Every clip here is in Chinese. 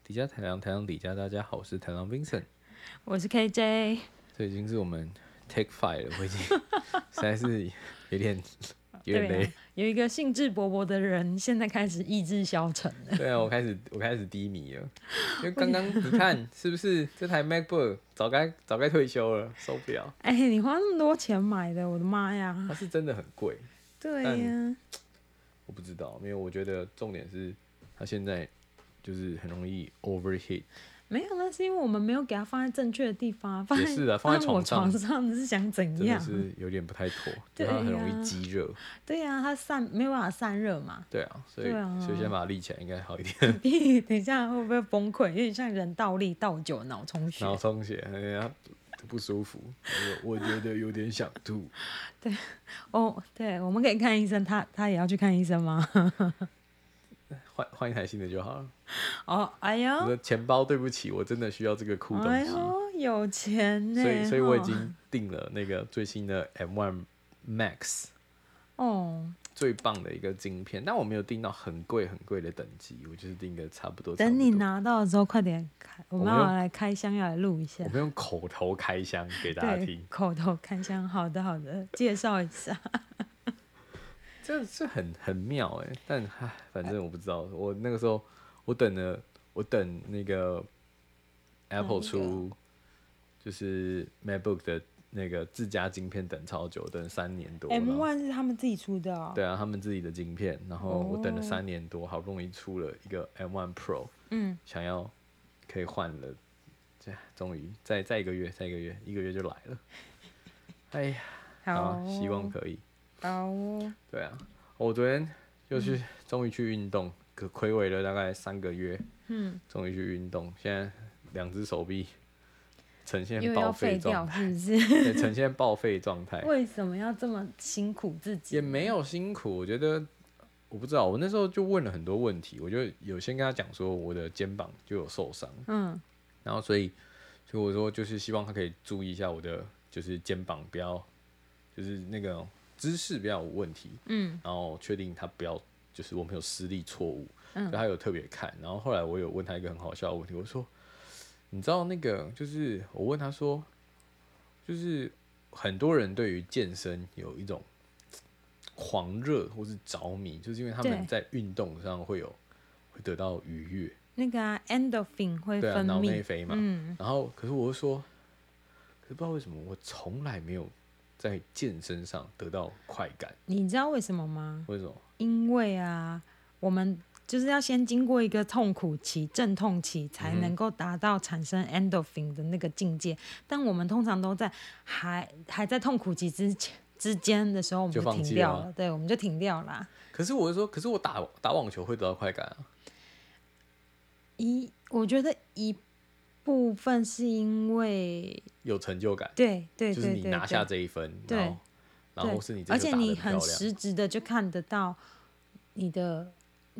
底加台郎，台郎底加大家好，我是台郎 Vincent， 我是 KJ。 这已经是我们 Take 5了，我已经实在是有点累。 啊，有一个兴致勃勃的人，现在开始意志消沉了。 对啊，我开始低迷了，因为刚刚你看是不是这台 MacBook 早该退休了，受不了。 哎、你花那么多钱买的，我的妈呀！ 它是真的很贵， 对呀、 我不知道，因为我觉得重点是它现在就是很容易 overheat。 没有，那是因为我们没有给它放在正确的地方， 也是啊，放在我床上是想怎真的样？ 是有点不太妥， 对啊就它很容易积热。 对呀、它没有办法散热嘛。 对啊，所对啊以先把它立起来应该好一点。 等一下会不会崩溃？有点像人倒立倒久脑充血。 脑充血，哎呀，不舒服，我觉得有点想吐。 哦，对，我们可以看医生，他也要去看医生吗？ 换一台新的就好了。 哦，哎呦， 我的钱包对不起，我真的需要这个酷东西。 哎呦，有钱呢。 所以我已经订了那个最新的 M1 Max， 最棒的一个晶片，但我没有订到很贵的等级，我就是订个差不多。 等你拿到的时候，快点开，我们要来开箱，要来录一下。 我们用口头开箱给大家听。 口头开箱，好的，介绍一下。 这很妙哎，但反正我不知道。我那个时候我等那个 Apple 出就是 MacBook 的那个自家晶片，等超久，等3年多。 M1 是他们自己出的哦。 对啊，他们自己的晶片，然后我等了3年多，好不容易出了一个 M1 Pro，想要可以换了，终于再一个月，一个月就来了。哎呀，好，希望可以。 好哦。 对啊，我昨天终于去运动，睽违了大概3个月，终于去运动，现在2只手臂呈现报废状态， 是不是？ 对，呈现报废状态。 为什么要这么辛苦自己？ 也没有辛苦，我觉得我不知道，我那时候就问了很多问题，我就有先跟他讲说我的肩膀就有受伤，然后所以我说就是希望他可以注意一下我的就是肩膀不要就是那个姿势不要有问题，然后确定他不要就是我没有施力错误，所以他有特别看，然后后来我有问他一个很好笑的问题，我说你知道那个就是我问他说就是很多人对于健身有一种狂热或是着迷，就是因为他们在运动上会得到愉悦， 那个endorphin 会分泌， 脑内啡嘛，然后可是我就说，可是不知道为什么我从来没有在健身上得到快感。 你知道为什么吗？ 为什么？ 因为啊，我们就是要先经过一个痛苦期、阵痛期，才能够达到产生 endorphin 的那个境界。但我们通常都在还在痛苦期之间的时候，我们就停掉了。对，我们就停掉了。 可是我就说，可是我打网球会得到快感啊。 我觉得一部分是因为有成就感， 对， 就是你拿下这一分， 对， 然后是你这而且你很实质的就看得到你的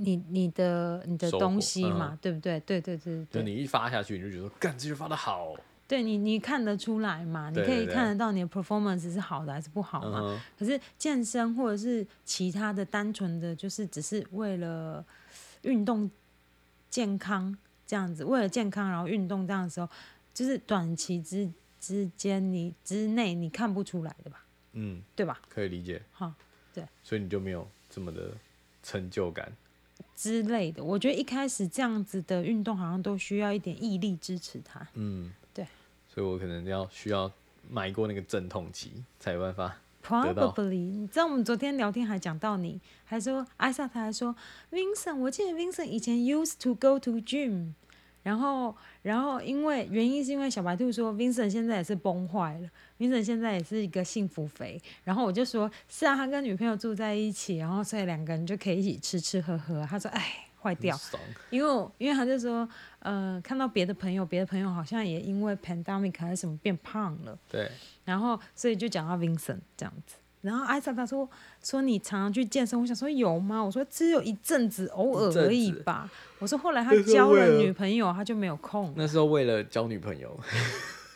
东西嘛，对不对？对。 就你一发下去，你就觉得干，这就发得好。 对你看得出来嘛？你可以看得到你的 performance 是好的还是不好嘛？可是健身或者是其他的单纯的就是只是为了运动健康这样子，为了健康然后运动这样的时候，就是短期之内你看不出来的吧？对吧？ 可以理解。 对， 所以你就没有这么的成就感之类的。我觉得一开始这样子的运动好像都需要一点毅力支持它。对。 所以我可能需要迈过那个阵痛期，才有办法得到。 Probably， 你知道我们昨天聊天还讲到你，还说艾莎她还说 Vincent， 我记得 Vincent 以前 used to go to gym， 然后原因是因为小白兔说 Vincent 现在也是崩坏了 ，Vincent 现在也是一个幸福肥，然后我就说是啊，他跟女朋友住在一起，然后所以2个人就可以一起吃喝喝，他说哎。坏掉，因为他就说，看到别的朋友好像也因为 pandemic 还是什么变胖了， 对， 然后所以就讲到 Vincent 这样子，然后艾莎他说你常常去健身，我想说有吗？我说只有一阵子，偶尔而已吧。我说后来他交了女朋友，他就没有空。 那时候为了交女朋友，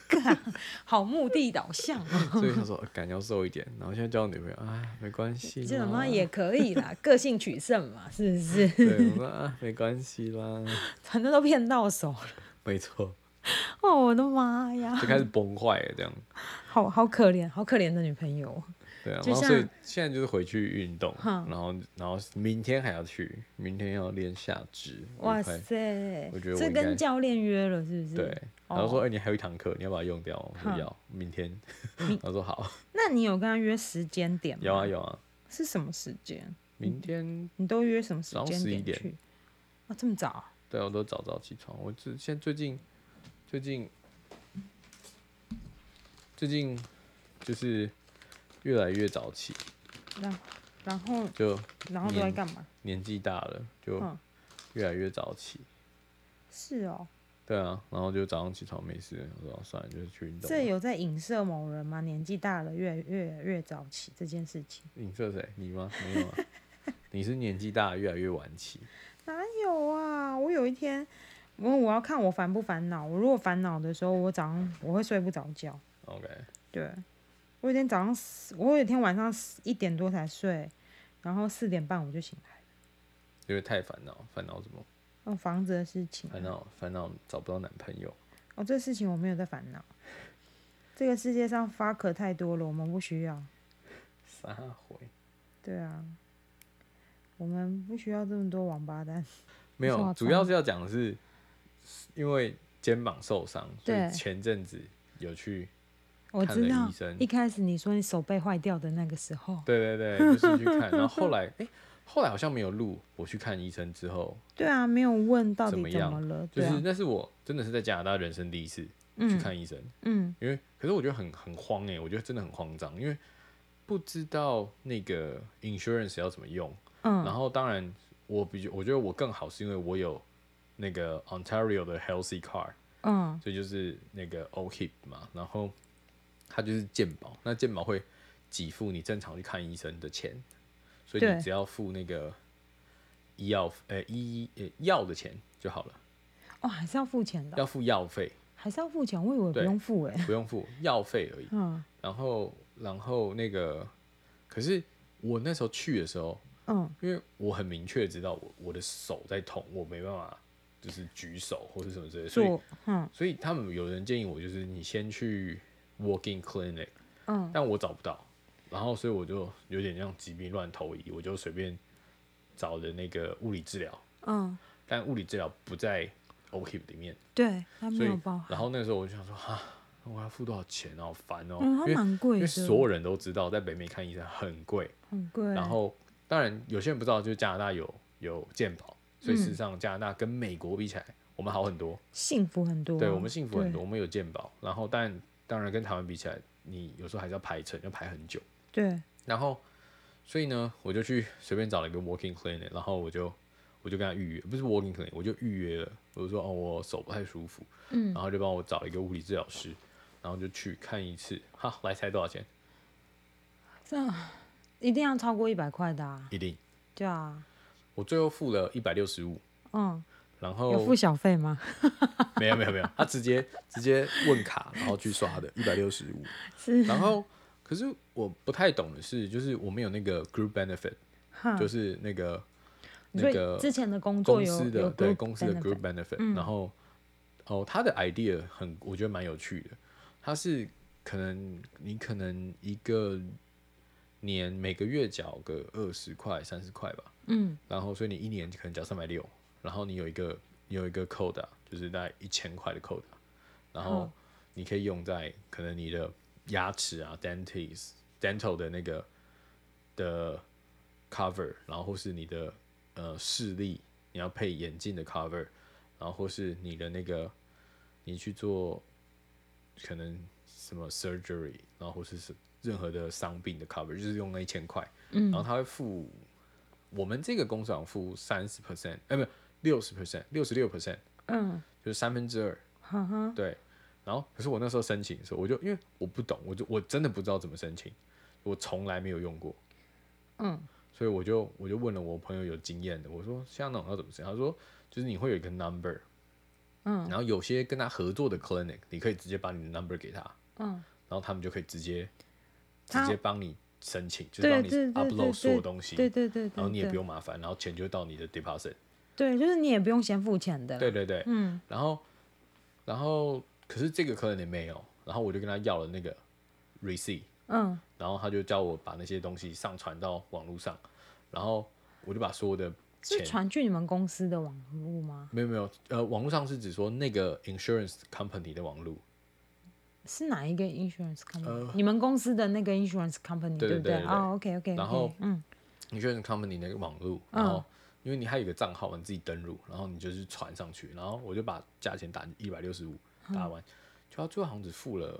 好目的导向哦。 所以他说敢要瘦一点，然后现在交女朋友啊，没关系啦， 这种嘛也可以啦，个性取胜嘛，是不是？ 对，我说啊，没关系啦， 反正都骗到手了。 没错， 哦，我的妈呀！ 就开始崩坏了这样。 好可怜，好可怜的女朋友。 对啊， 就像然后所以现在就是回去运动，然后明天还要去，明天要练下肢。 哇塞， 我觉得这跟教练约了是不是？ 对，然后说哎、你还有一堂课，你要把它用掉。我说要，明天。他说好。 那你有跟他约时间点吗？ 有啊有啊。 是什么时间？ 明天你都约什么时间 11点去？啊，这么早？ 对啊，我都早早起床。我现在最近就是越来越早起。 然后就都在干嘛？ 年纪大了，就越来越早起。 是哦。 对啊，然后就早上起床没事，我说算了，就是去运动。 这有在影射某人吗？年纪大了越早起这件事情。 影射谁？你吗？没有啊。你是年纪大了越来越晚起。 哪有啊？我有一天，我要看我烦不烦恼。我如果烦恼的时候，我早上我会睡不着觉。 OK。 对，我有一天晚上1点多才睡，然后4点半我就醒来了。 因为太烦恼什么？ 房子的事情。 烦恼找不到男朋友。 这事情我没有在烦恼。这个世界上fuck太多了，我们不需要。 撒回。 对啊，我们不需要这么多王八蛋。 没有，主要是要讲的是，因为肩膀受伤，所以前阵子有去看了医生。 一开始你说你手背坏掉的那个时候。 对，就是去看，然后后来好像没有录。我去看医生之后， 对啊，没有问到底怎么了。 就是那是我真的是在加拿大人生第一次去看医生。因为可是我觉得很慌我觉得真的很慌张，因为不知道那个 insurance 要怎么用。然后当然我觉得我更好是因为我有那个 Ontario 的 Healthy Card。所以就是那个 OHIP 嘛，然后它就是健保，那健保会给付你正常去看医生的钱，所以你只要付那个药的钱就好了。 还是要付钱的。 要付药费。 还是要付钱？我以为不用付不用付药费而已。然后那个，可是我那时候去的时候，因为我很明确知道我的手在痛，我没办法就是举手或是什么之类的，所以他们有人建议我就是你先去 walk-in clinic。但我找不到，然后所以我就有点像疾病乱投医，我就随便找的那个物理治疗。但物理治疗不在 OHIP 里面。 对，它没有包含。 然后那个时候我就想说我要付多少钱好烦哦。 它蛮贵的， 因为所有人都知道在北美看医生很贵。然后当然有些人不知道，就是加拿大有健保，所以事实上加拿大跟美国比起来，我们好很多， 幸福很多。 对，我们幸福很多，我们有健保。然后当然跟台湾比起来，你有时候还是要排程，要排很久。 对。然后所以呢，我就去随便找了一个 walk-in clinic， 然后我就跟他预约，不是 walk-in clinic， 我就预约了。我就说我手不太舒服，然后就帮我找了一个物理治疗师，然后就去看一次。好，来猜多少钱？ 这一定要超过100块的啊！ 一定。 对啊。 我最后付了165。然后有付小费吗？ 没有，他直接问卡，然后去刷的165。 是。 然后可是我不太懂的是，就是我们有那个 group benefit，就是那个之前的公司的公司的 group benefit。然后他的 idea 我觉得蛮有趣的。他是你可能一个年每个月缴个20块30块吧。然后所以你一年可能缴360。然后你有一个 quota， 就是大概1000块的 quota， 然后你可以用在可能你的牙齿啊 dental 的那个的 cover， 然后或是你的视力，你要配眼镜的 cover， 然后或是你的那个你去做可能什么 surgery， 然后或是任何的伤病的 cover， 就是用那1000块。然后他会付我们这个公司好像付30%，没有60%， 66%，就是2/3。对。然后可是我那时候申请的时候，我就因为我不懂，我真的不知道怎么申请，我从来没有用过。所以我就问了我朋友有经验的，我说像那种要怎么申请？他说就是你会有一个 number， 然后有些跟他合作的 clinic， 你可以直接把你的 number 给他，然后他们就可以直接帮你申请，就是帮你 upload 所有东西， 对， 然后你也不用麻烦，然后钱就到你的 deposit。 对，就是你也不用先付钱的。 对，然后可是这个clinic没有，然后我就跟他要了那个 receipt，然后他就叫我把那些东西上传到网络上，然后我就把所有的是传去你们公司的网络吗？ 没有，网络上是指说那个 insurance company 的网络。 是哪一个 insurance company？你们公司的那个 insurance company 对不对？哦 ，OK， 然后insurance company 那个网络，然后因为你还有一个账号，你自己登录，然后你就是传上去，然后我就把价钱打165，打完，就他最后好像只付了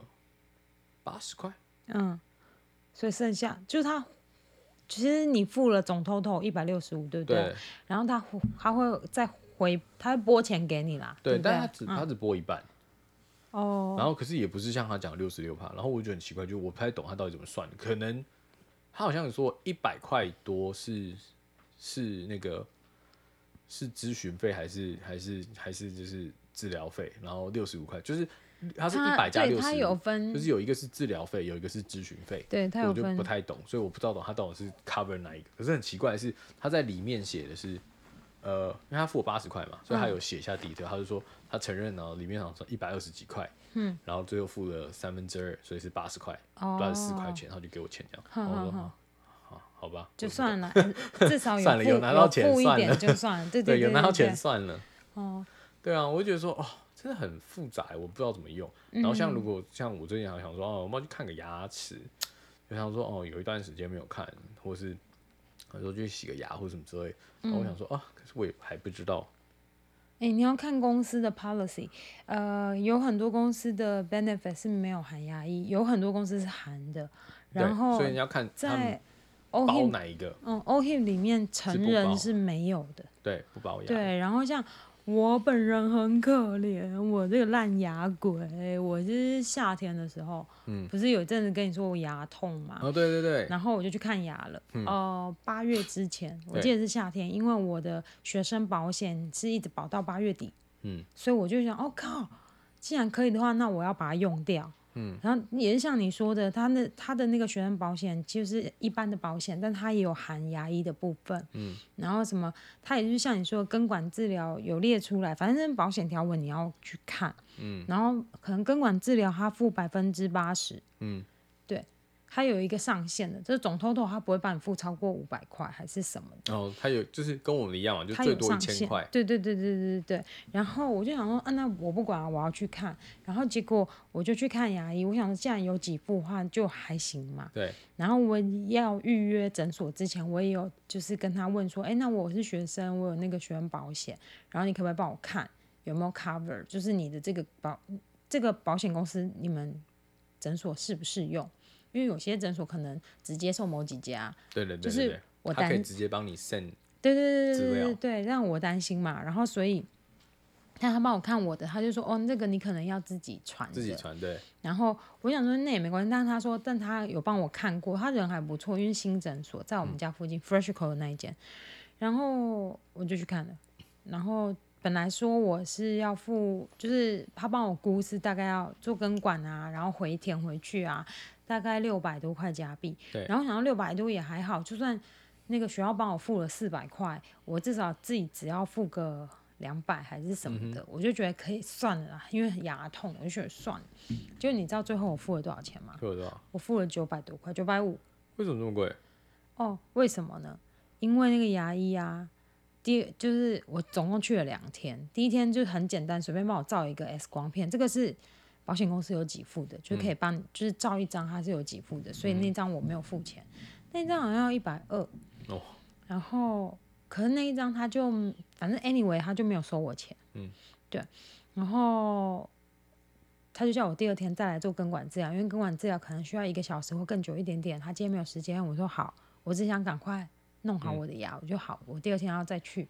80块。 所以剩下就是其实你付了总 total 165，对不对？ 对。 然后他会再他会拨钱给你啦。对， 但他只拨一半。然后可是也不是像他讲66%，然后我就很奇怪，就我不太懂他到底怎么算的。可能他好像有说100块多是那个是咨询费还是就是治疗费，然后65块就是它是100加60， 它有分， 就是有一个是治疗费，有一个是咨询费。 对，它有分， 我就不太懂，所以我不知道他到底是 cover 哪一个。可是很奇怪的是，他在里面写的是，因为他付我80块嘛，所以他有写下detail，他就说他承认呢，里面好像120几块，然后最后付了2/3，所以是80块，84块钱，他就给我钱这样。然后我说好吧， 就算了，至少算了，有拿到钱算了， 就算了，对， 有拿到钱算了。对啊，我就觉得说真的很复杂，我不知道怎么用。然后如果像我最近还想说我们要去看个牙齿，就想说有一段时间没有看，或是有时候去洗个牙或什么之类。然后我想说可是我也还不知道。 你要看公司的 policy，有很多公司的 benefit 是没有含牙医，有很多公司是含的。然后所以你要看在包哪一个。 OHIP 里面成人是没有的， 对，不包牙。 对，然后像我本人很可怜，我这个烂牙鬼，我就是夏天的时候，不是有一阵子跟你说我牙痛嘛？ 对。 然后我就去看牙了。8月之前，我记得是夏天，因为我的学生保险是一直保到8月底，所以我就想，靠，既然可以的话，那我要把它用掉。然后也是像你说的，他的那个学生保险就是一般的保险，但它也有含牙医的部分。然后什么，它也就是像你说的根管治疗有列出来，反正保险条文你要去看。然后可能根管治疗它付80%。对。它有一个上限的，就是总 total 它不会帮你付超过500块还是什么的。 它有就是跟我们一样嘛，就最多1000块。 对。然后我就想说，那我不管了，我要去看。然后结果我就去看牙医，我想说既然有给付的话就还行嘛。 对。 然后我要预约诊所之前，我也有就是跟他问说，那我是学生，我有那个学生保险，然后你可不可以帮我看有没有 cover， 就是你的这个保险公司你们诊所适不适用？因为有些诊所可能只接受某几家， 对， 就是他可以直接帮你 send 对，让我担心嘛。然后所以他帮我看我的，他就说那个你可能要自己传， 对。 然后我想说那也没关系，但他说他有帮我看过，他人还不错，因为新诊所在我们家附近，Freshco 的那一间，然后我就去看了，然后。本来说我是要付，就是他帮我估是大概要做根管啊，然后回填回去啊，大概600多块加币。 对。 然后想到600多也还好，就算那个学校帮我付了400块，我至少自己只要付个200还是什么的，我就觉得可以算了啦，因为牙痛，我就觉得算了。就你知道最后我付了多少钱吗？ 付了多少？ 我付了900多块，950。 为什么这么贵？ 为什么呢？因为那个牙医啊。就是我总共去了2天，第一天就很简单，随便帮我照一个 X 光片，这个是保险公司有给付的，就可以帮你，就是照一张它是有给付的，所以那张我没有付钱，那张好像要120。然后可是那一张他就反正 anyway 他就没有收我钱。对，然后他就叫我第2天再来做根管治疗，因为根管治疗可能需要1个小时或更久一点点，他今天没有时间，我说好，我只想赶快弄好我的牙，我就好，我第2天要再去。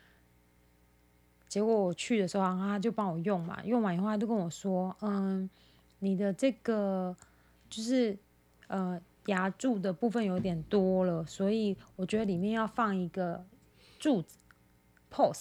结果我去的时候，他就帮我用嘛，用完以后他就跟我说，你的这个就是牙柱的部分有点多了，所以我觉得里面要放一个柱子 post，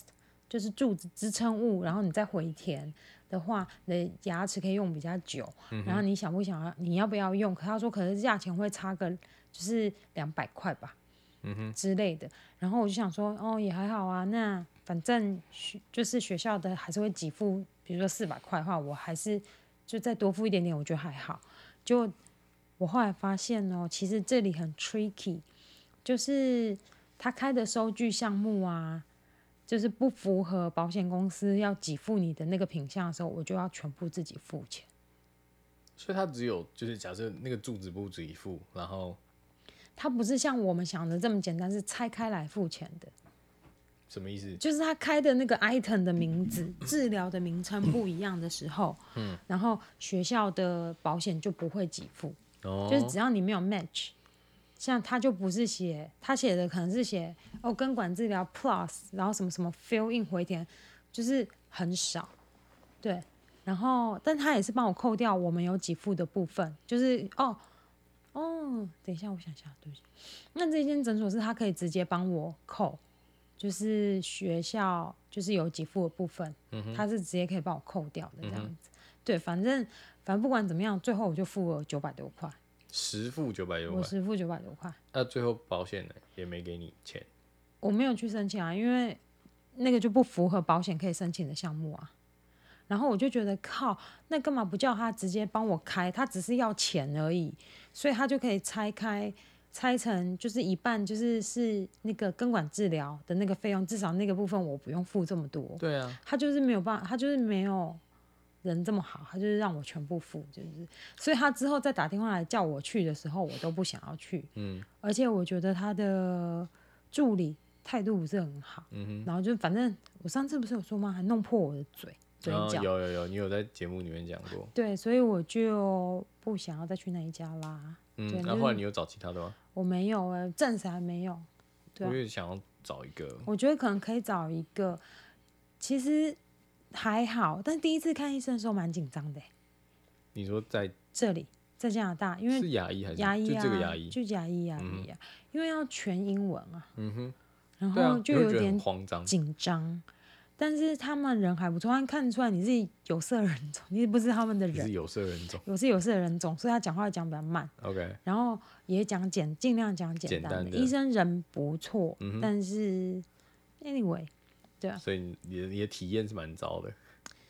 就是柱子支撑物，然后你再回填的话，你的牙齿可以用比较久。然后你想不想要，你要不要用？他说可是价钱会差个就是200块吧，之类的。然后我就想说，哦也还好啊，那反正就是学校的还是会给付，比如说400块的话，我还是就再多付一点点，我觉得还好。就我后来发现哦，其实这里很 tricky， 就是他开的收据项目啊，就是不符合保险公司要给付你的那个品项的时候，我就要全部自己付钱。 所以它只有就是假设那个柱子不自己付，然后它不是像我们想的这么简单，是拆开来付钱的。 什么意思？ 就是他开的那个 item 的名字、治疗的名称不一样的时候，然后学校的保险就不会给付。就是只要你没有 match， 像他就不是他写的可能是写根管治疗 plus， 然后什么什么 fill in 回填，就是很少，对。然后，但他也是帮我扣掉我们有给付的部分，就是等一下，我想一下，对不起。那这间诊所是他可以直接帮我扣，就是学校就是有给付的部分，他是直接可以帮我扣掉的这样子。对，反正不管怎么样，最后我就付了900多块， 实付900多块， 我实付900多块。 那最后保险呢也没给你钱？ 我没有去申请啊，因为那个就不符合保险可以申请的项目啊。然后我就觉得靠，那干嘛不叫他直接帮我开？他只是要钱而已，所以他就可以拆成就是一半，是那个根管治疗的那个费用，至少那个部分我不用付这么多。 对啊， 他就是没有办法，他就是没有人这么好，他就是让我全部付，所以他之后再打电话来叫我去的时候，我都不想要去。而且我觉得他的助理态度不是很好，然后就反正我上次不是有说吗？还弄破我的嘴角。 有，你有在节目里面讲过。 对，所以我就不想要再去那一家啦。 那后来你有找其他的吗？ 我没有暂时还没有。对啊， 我也想要找一个。 我觉得可能可以找一个，其实还好，但第一次看医生的时候蛮紧张的。 你说在这里，在加拿大，因为是牙医还是牙医就这个牙医？ 就牙医啊，因为要全英文啊。然对啊后就有点慌张紧张。但是他们人还不错，他看得出来你是有色人种，你不是他们的人。 你是有色人种。 我是有色人种，所以他讲话讲比较慢。 OK。 然后也尽量讲简单的。医生人不错，但是 anyway， 对啊。 所以你的体验是蛮糟的。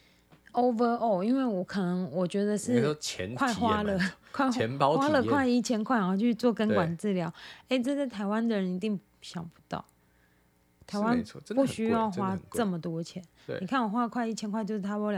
overall， 因为我觉得是快花了快1000块，然后去做根管治疗。这在台湾的人一定想不到。台湾不需要花这么多钱，你看我花快1000块，就是差不多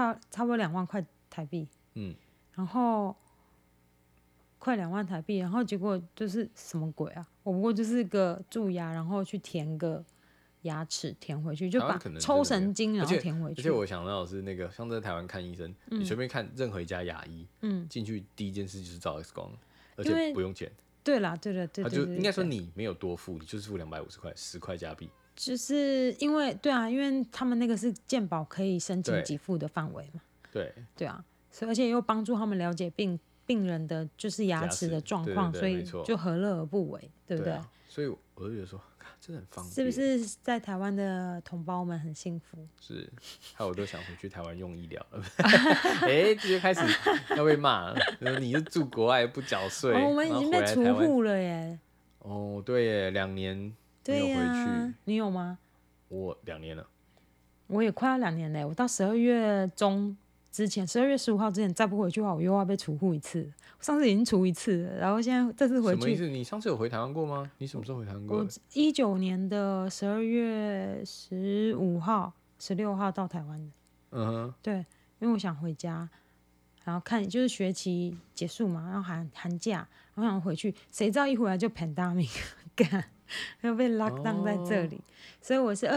2万块台币，然后快2万台币，然后结果就是什么鬼啊？我不过就是个蛀牙，然后去填个牙齿填回去，就把抽神经然后填回去。 而且我想到的是那个，像在台湾看医生，你随便看任何一家牙医，进去第一件事就是照 X 光，而且不用钱。 对啦，对， 他就应该说你没有多付，你就是付250块，10块加币。 就是因为因为他们那个是健保可以申请给付的范围嘛。对啊，所以而且又帮助他们了解病人的就是牙齿的状况，所以就何乐而不为，对不对？ 所以我就觉得说，真的很方便。 是不是在台湾的同胞们很幸福？ 是，害我都想回去台湾用医疗了。直接开始要被骂了，你是住国外不缴税， 我们已经被除户了耶。 对耶，2年。没有回去。 你有吗？ 我2年了。 我也快要2年了。我到12月中之前，12月15号之前再不回去的话，我又要被除户一次。我上次已经除一次了，然后现在这次回去。 什么意思？你上次有回台湾过吗？你什么时候回台湾过？ 我19年的12月15号、16号到台湾的。对，因为我想回家，然后看就是学期结束嘛，然后寒假，然后想回去，谁知道一回来就 pandemic 干。又被 lock down 在这里，所以我是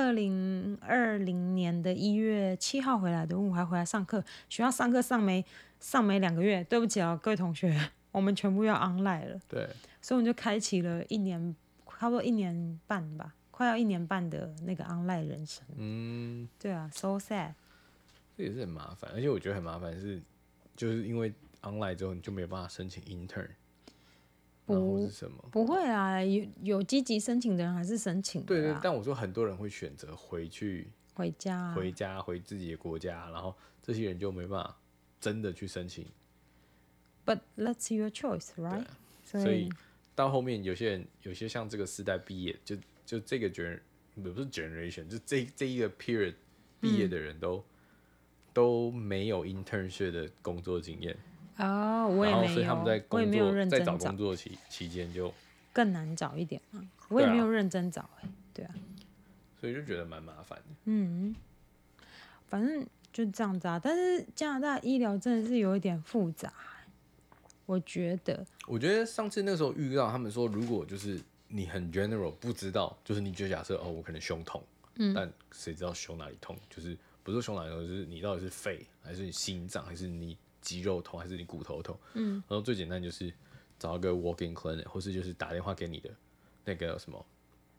2020年的1月7号回来的，我还回来上课，学校上课上没2个月，对不起啊，各位同学，我们全部要 online 了。 对， 所以我们就开启了差不多1年半吧，快要1年半的那个 online 人生。对啊 ，so sad。 这也是很麻烦，而且我觉得很麻烦是，就是因为 online 之后你就没有办法申请 intern。 不会啊，有积极申请的人还是申请的。 对，但我说很多人会选择回去回家回自己的国家，然后这些人就没办法真的去申请。 But that's your choice, right？ 所以到后面有些像这个世代毕业，就这个不是 generation， 就这一个 period 毕业的人都没有 internship 的工作经验。 我也没有， 所以他们在我也没有认真在找工作期间就更难找一点嘛。我也没有认真找对啊， 所以就觉得蛮麻烦的。 反正就这样子啊。但是加拿大医疗真的是有一点复杂，我觉得上次那时候遇到他们说，如果就是你很 general 不知道，就是你就假设我可能胸痛，但谁知道胸哪里痛？就是不是胸哪里痛，就是你到底是肺还是你心脏还是你肌肉痛还是你骨头痛？然后最简单就是找一个 walk-in clinic， 或是就是打电话给你的那个什么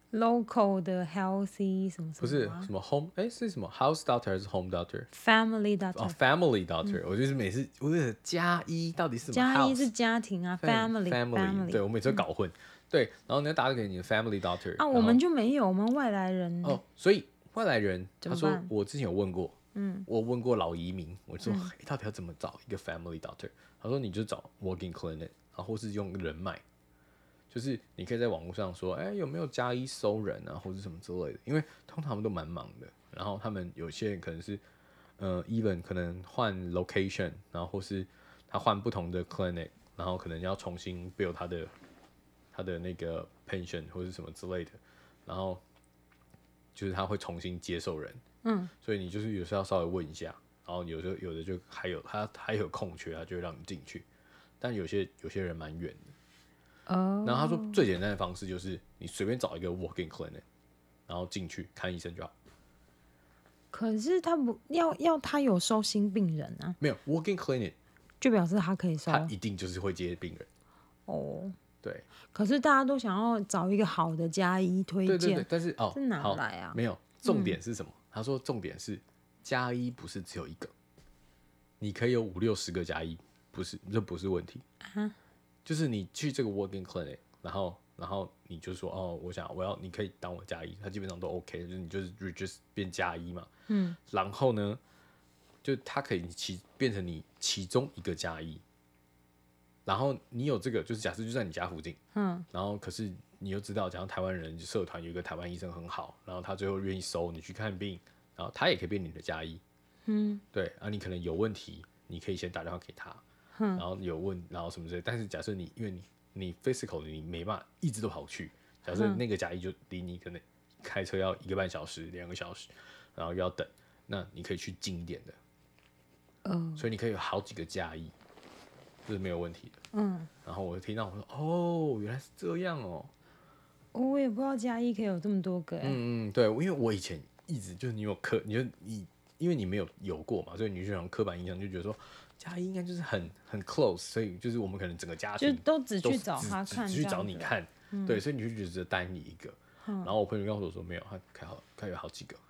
local 的 healthy 什么不是什么 home 是什么 house doctor 还是 home doctor？ family doctor。 family doctor。我就是每次我觉得家医到底是什么？ 家医是家庭啊 ，family。 对，我每次都搞混。对，然后你要打给你的 family doctor 我们就没有，我们外来人所以外来人他说我之前有问过，我问过老移民，我说到底要怎么找一个 family doctor？ 他说你就找 walk-in clinic， 然后或是用人脉。就是你可以在网络上说，有没有家医收人啊，或者什么之类的，因为通常他们都蛮忙的。然后他们有些人可能是even 可能换 location， 然后或是他换不同的 clinic， 然后可能要重新 build 他的那个 pension 或是什么之类的，然后就是他会重新接受人，所以你就是有时候要稍微问一下，然后有的就还有空缺，他就会让你进去，但有些人蛮远的。然后他说最简单的方式就是你随便找一个 walk-in clinic， 然后进去看医生就好。 可是他不要他有收新病人啊？ 没有 walk-in clinic 就表示他可以收， 他一定就是会接病人。对。 可是大家都想要找一个好的家医推荐， 对，但是这哪来啊？ 没有，重点是什么？他说重点是家医不是只有一个，你可以有50-60个家医，这不是问题。就是你去这个 walk-in clinic， 然后你就说你可以当我家医，他基本上都 OK， 就是你就是 register 变家医嘛。然后呢，就他可以变成你其中一个家医，然后你有这个，就是假设就在你家附近，然后可是你又知道，假如台湾人社团有一个台湾医生很好，然后他最后愿意收你去看病，然后他也可以变你的家医。对啊，你可能有问题，你可以先打电话给他。然后然后什么之类，但是假设因为你 physical 你没办法一直都跑去，假设那个家医就离你可能开车要1个半小时、2个小时，然后又要等，那你可以去近一点的，所以你可以有好几个家医，这是没有问题的。然后我听到我说原来是这样哦， 我也不知道家医可以有这么多个。 对，因为我以前一直就是因为你没有过嘛，所以你就想刻板印象就觉得说。家医应该就是很 close， 所以就是我们可能整个家庭就都只去找他看， 只去找你看，对，所以你就觉得单你一个。然后我朋友跟我说没有，他开有好几个。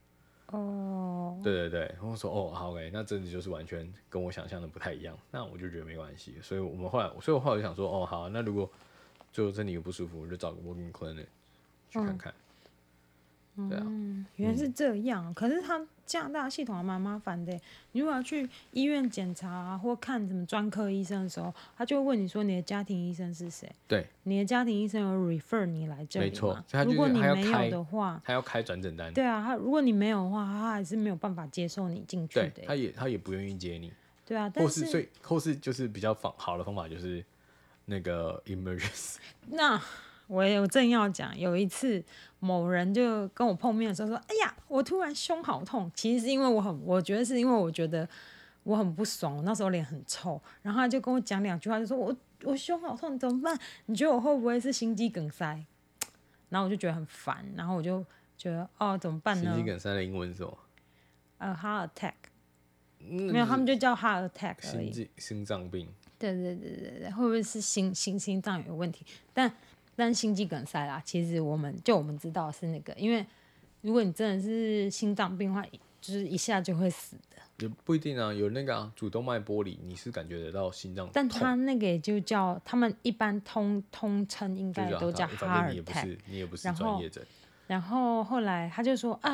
对，然后说好 OK， 那真的就是完全跟我想象的不太一样，那我就觉得没关系。所以我后来就想说好，那如果最后身体有不舒服，我就找个 walk-in clinic 去看看。对啊， 原来是这样。可是他加拿大系统还蛮麻烦的。你如果要去医院检查或看什么专科医生的时候，他就会问你说你的家庭医生是谁？ 对， 你的家庭医生有 refer 你来这里吗？ 没错， 如果你没有的话， 他要开转诊单。 对啊，如果你没有的话，他还是没有办法接受你进去的。 对，他也不愿意接你。 对啊， 或是就是比较好的方法就是那个 emergency。 那我正要讲，有一次某人就跟我碰面的时候说：“哎呀，我突然胸好痛。”其实是因为我觉得是因为我觉得我很不爽，那时候脸很臭，然后他就跟我讲2句话，就说我胸好痛，怎么办？你觉得我会不会是心肌梗塞？然后我就觉得很烦，然后我就觉得怎么办呢？ 心肌梗塞的英文是什么 ？heart attack。没有，他们就叫 heart attack 而已。 心脏病。 对，会不会是心脏有问题？但心肌梗塞啦，其实我们知道是那个，因为如果你真的是心脏病的话，就是一下就会死的。 也不一定啊，有那个主动脉剥离，你是感觉得到心脏痛， 但他那个也就叫他们一般通称应该都叫 heart attack。 你也不是专业诊。 然后后来他就说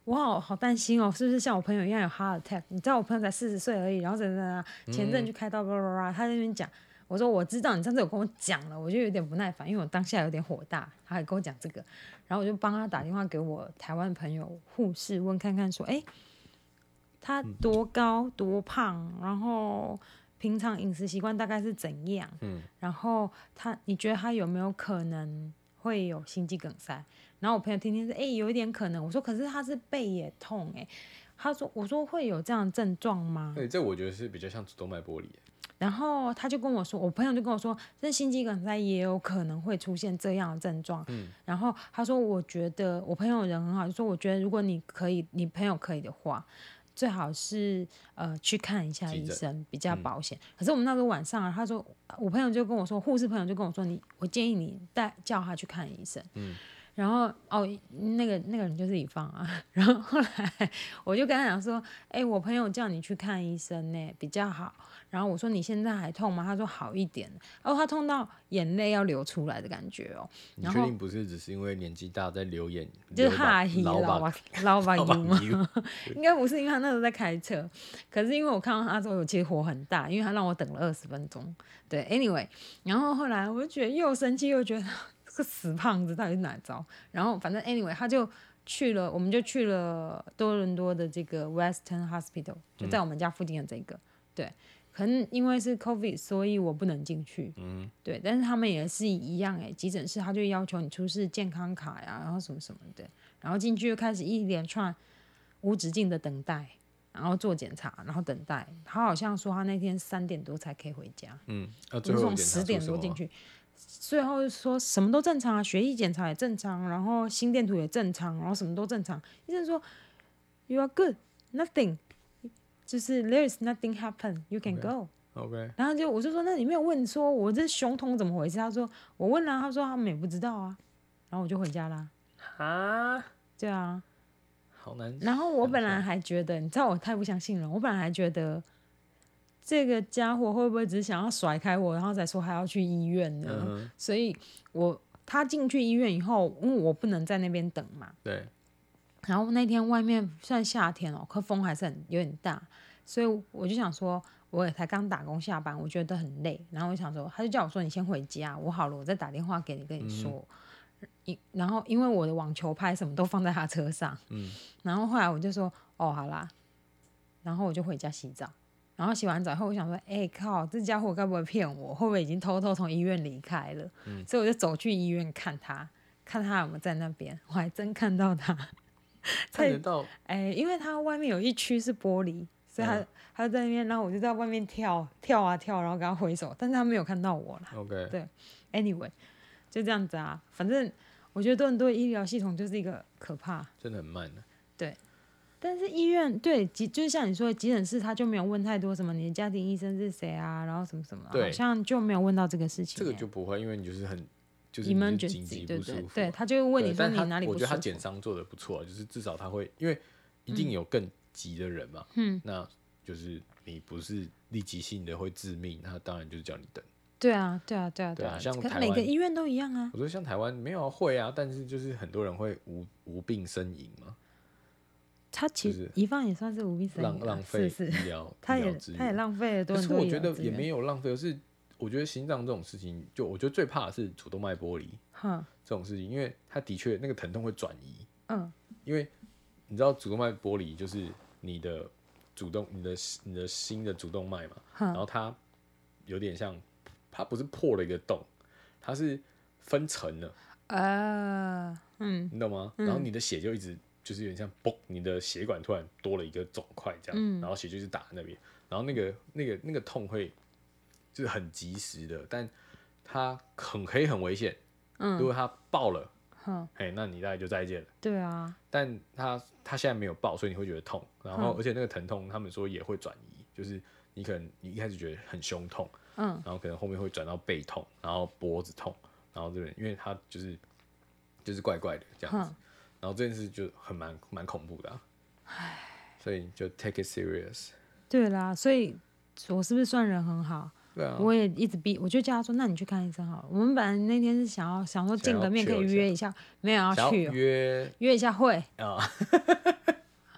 我好担心哦，是不是像我朋友一样有 heart attack？ 你知道我朋友才40岁而已，然后怎样前阵去开刀，他在那边讲，我说我知道你上次有跟我讲了，我就有点不耐烦，因为我当下有点火大，他还跟我讲这个，然后我就帮他打电话给我台湾朋友护士问看看说，他多高多胖，然后平常饮食习惯大概是怎样，然后你觉得他有没有可能会有心肌梗塞？然后我朋友听听说，有一点可能。我说，可是他是背也痛我说会有这样的症状吗？ 对，这我觉得是比较像主动脉剥离。 然后他就跟我说，我朋友就跟我说，这心肌梗塞也有可能会出现这样的症状。然后他说，我觉得我朋友人很好，就说我觉得如果你朋友可以的话，最好是去看一下医生比较保险。可是我们那时候晚上他说我朋友就跟我说，护士朋友就跟我说，我建议你叫他去看医生。然后那个人就是以放啊，然后后来我就跟他讲说，我朋友叫你去看医生呢，比较好。然后我说你现在还痛吗？他说好一点。他痛到眼泪要流出来的感觉哦。 你确定不是只是因为年纪大在流眼？ 就是哈希老把油吗？应该不是，因为他那时候在开车。可是因为我看到他之后，我其实火很大，因为他让我等了20分钟。对 ，anyway， 然后后来我就觉得又生气又觉得。这个死胖子到底是哪招？然后反正 anyway， 我们就去了多伦多的这个 Western Hospital， 就在我们家附近的这个。对，可能因为是 COVID， 所以我不能进去。对，但是他们也是一样急诊室他就要求你出示健康卡呀，然后什么什么的，然后进去就开始一连串无止境的等待，然后做检查，然后等待。他好像说他那天3点多才可以回家。 最后从10点多进去。最后说什么都正常啊，血液检查也正常，然后心电图也正常，然后什么都正常。医生说 You are good, nothing， 就是 There is nothing happen, you can go。OK。 然后我就说那你没有问说我这胸痛怎么回事？他说我问了，他说他们也不知道啊。然后我就回家啦。对啊。 好难。 然后我本来还觉得，你知道我太不相信了，我本来还觉得。这个家伙会不会只想要甩开我，然后再说还要去医院呢？所以他进去医院以后，因为我不能在那边等嘛。 对。 然后那天外面算夏天可风还是有点大，所以我就想说，我也才刚打工下班，我觉得很累。然后我想说，他就叫我说你先回家，我好了我再打电话给你跟你说。然后因为我的网球拍什么都放在他车上。然后后来我就说好啦，然后我就回家洗澡。然后洗完澡后，我想说，靠，这家伙该不会骗我？会不会已经偷偷从医院离开了？所以我就走去医院看他有没有在那边。我还真看到他， 看得到。 因为他外面有一区是玻璃，所以他在那边，然后我就在外面跳啊跳，然后跟他挥手，但是他没有看到我啦。 OK。 对 ，anyway， 就这样子啊。反正我觉得多伦多医疗系统就是一个可怕， 真的很慢的。 对。但是医院对就是像你说的急诊室，他就没有问太多什么你的家庭医生是谁啊，然后什么什么，好像就没有问到这个事情。 这个就不会，因为你就是就是紧急不舒服， 对，他就会问你说你哪里不舒服。 我觉得他检伤做的不错，就是至少他会，因为一定有更急的人嘛，那就是你不是立即性的会致命，那当然就是叫你等。 对啊， 像台湾每个医院都一样啊。 我说像台湾没有会啊，但是就是很多人会无病呻吟嘛。 他其实一放也算是无病呻吟， 浪费医疗他也浪费了多很多医疗资源。 可是我觉得也没有浪费，是我觉得心脏这种事情，我觉得最怕的是主动脉剥离这种事情，因为它的确那个疼痛会转移。因为你知道主动脉剥离就是你的心的主动脉嘛，然后它有点像，它不是破了一个洞，它是分层了。你懂吗？然后你的血就一直。就是有点像嘣，你的血管突然多了一个肿块这样，然后血就是打在那边，然后那个痛会就是很及时的，但它可以很危险。如果它爆了，那你大概就再见了。 对啊。 但它现在没有爆，所以你会觉得痛，然后而且那个疼痛他们说也会转移，就是你可能你一开始觉得很胸痛，然后可能后面会转到背痛，然后脖子痛，然后这边因为它就是怪怪的这样子。然后这件事就蛮恐怖的所以就 take it serious。 对啦，所以我是不是算人很好？ 对啊。 我也一直我就叫他说，那你去看医生好了。我们本来那天是想说见个面可以约一下，没有要去约一下会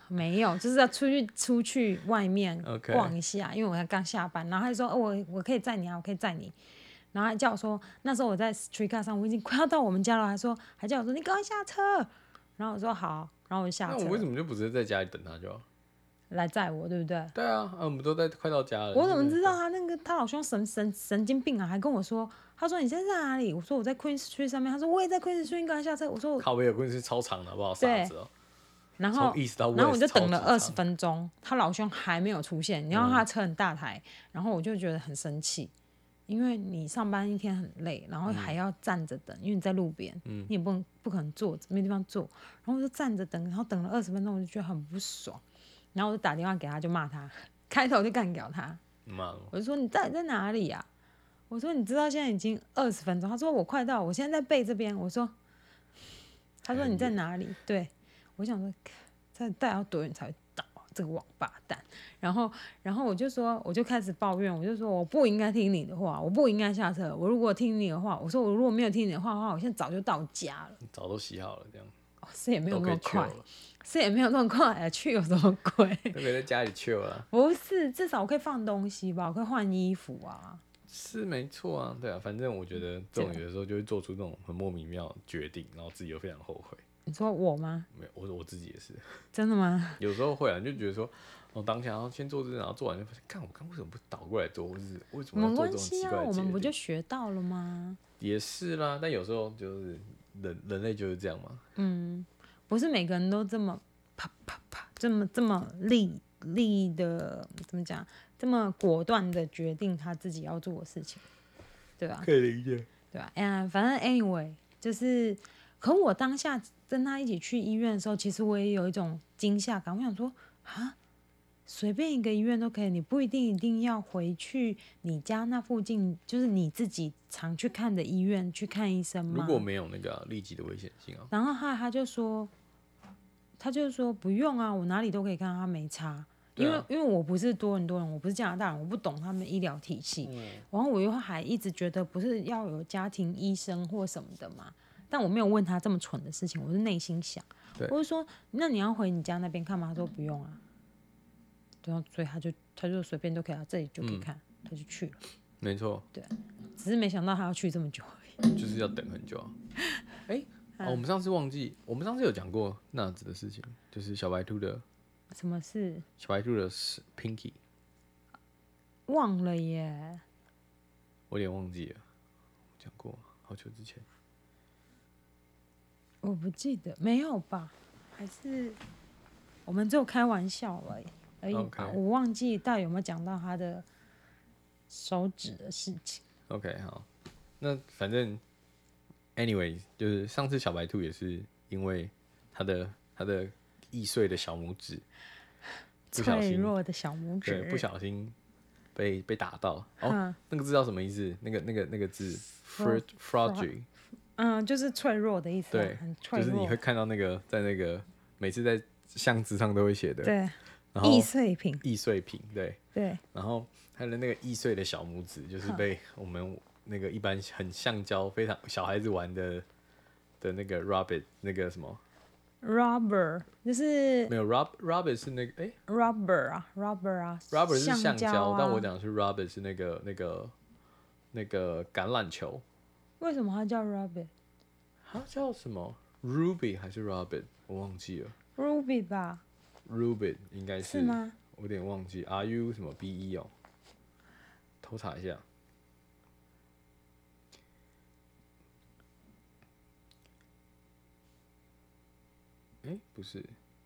没有，就是要出去外面 OK 逛一下因为我才刚下班。然后他就说，我可以载你啊，我可以载你。然后还叫我说，那时候我在 Streetcar 上，我已经快要到我们家了，还叫我说你赶快下车。然后我说好，然后我就下车。 那我为什么就不直接在家里等他就好？ 来载我，对不对？ 对啊，我们都快到家了。 我怎么知道他老兄神经病啊？还跟我说，他说你现在在哪里？我说我在 Queen Street 上面。他说我也在 Queen Street， 赶快下车。我说靠北的Queen是超长的，好不好？傻子哦。 然后从 East 到 West 然后我就等了超级长 20分钟，他老兄还没有出现。你知道他的车很大台，然后我就觉得很生气，因为你上班一天很累，然后还要站着等，因为你在路边，你也不可能坐着，没地方坐。然后我就站着等，然后等了20分钟，我就觉得很不爽。然后我就打电话给他，就骂他，开头就干掉他。我就说你到底在哪里啊？我说你知道现在已经20分钟。他说我快到，我现在在背这边。他说你在哪里？对，我想说这大概要多远才会到啊？这个王八蛋。然后我就开始抱怨，我就说我不应该听你的话，我不应该下车。我如果听你的话，我说我如果没有听你的话的话，我现在早就到家了。 早都洗好了这样。 是也没有那么快，是也没有那么快啊，去有什么鬼？ 都可以在家里 chill 了。 不是，至少我可以放东西吧，我可以换衣服啊。 是没错啊，对啊，反正我觉得这种有的时候就会做出这种很莫名其妙的决定，然后自己又非常后悔。 你说我吗？ 没有，我自己也是。 真的吗？ 有时候会啊，你就觉得说，当下要先做这，然后做完就发现，看我刚为什么不倒过来做，或是为什么要做这种奇怪的决定？ 我们不就学到了吗？ 也是啦，但有时候就是人类就是这样嘛。 不是每个人都这么啪啪啪，这么力的怎么讲？这么果断的决定他自己要做的事情，对吧？ 可以理解， 对吧？反正 anyway 就是，可我当下跟他一起去医院的时候，其实我也有一种惊吓感。我想说，啊，随便一个医院都可以，你不一定要回去你家那附近，就是你自己常去看的医院去看医生吗？ 如果没有那个立即的危险性啊。 然后他就说不用啊，我哪里都可以看，他没差。因为我不是多伦多人，我不是加拿大人，我不懂他们医疗体系。然后我又还一直觉得不是要有家庭医生或什么的嘛，但我没有问他这么蠢的事情，我是内心想，我就说那你要回你家那边看吗？他说不用啊。对啊，所以他就随便都可以，这里就可以看，他就去了。 没错。 对，只是没想到他要去这么久而已。就是要等很久啊。我们上次有讲过那样子的事情，就是小白兔的。 什么事？ 小白兔的 Pinky 忘了耶， 我有点忘记了，讲过好久之前。 我不记得，没有吧？还是我们只有开玩笑而已吧。我忘记到底有没有讲到他的手指的事情。 OK， 好，那反正 anyway， 就是上次小白兔也是因为他的易碎的小拇指。 脆弱的小拇指， 对，不小心被打到。那个字叫什么意思？那个字 fragile， 就是脆弱的意思。 对， 很脆弱。 就是你会看到那个在那个每次在巷子上都会写的。 对， 然后易碎品。 易碎品，对。 对。 然后他的那个易碎的小拇指，就是被我们那个一般很橡胶、非常小孩子玩的那个 rabbit 那个什么。 rubber 就是没有 rubber 是那个 rubber 啊 rubber 是橡胶， 但我讲的是 rubber 是那个橄榄球。 为什么它叫 rubber？ 它叫什么 Ruby 还是 Rabbit？ 我忘记了。 Ruby 吧 Ruby 应该是吗？ 我有点忘记 RU 什么 BE 哦，偷查一下。不是。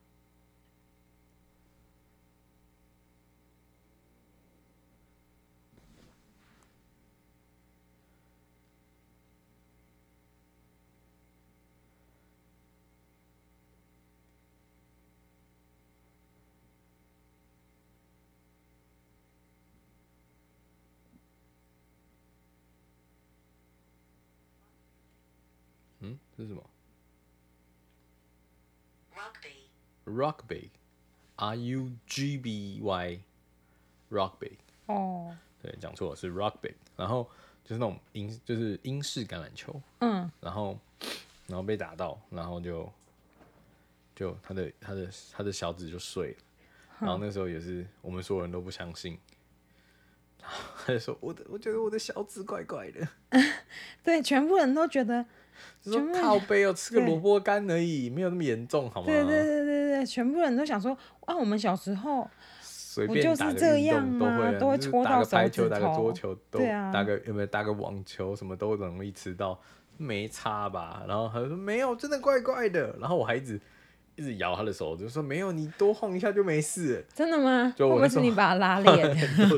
这是什么 ？Rugby RUGBY Rugby。对，讲错了，是 Rugby。然后就是那种就是英式橄榄球。然后被打到，然后就就他的小指就碎了，然后那时候也是我们所有人都不相信，然后他就说我觉得我的小指怪怪的， 对，全部人都觉得， 就说靠背哦，吃个萝卜干而已，没有那么严重好吗？ 对，全部人都想说，啊，我们小时候随便打个运动都会戳到打个排球、 手指头， 打个桌球都， 对啊， 打个网球什么都容易吃到，没差吧？然后他就说没有，真的怪怪的。然后我还一直摇他的手，就说没有，你多晃一下就没事了。 真的吗？ 就我会不会是你把他拉链？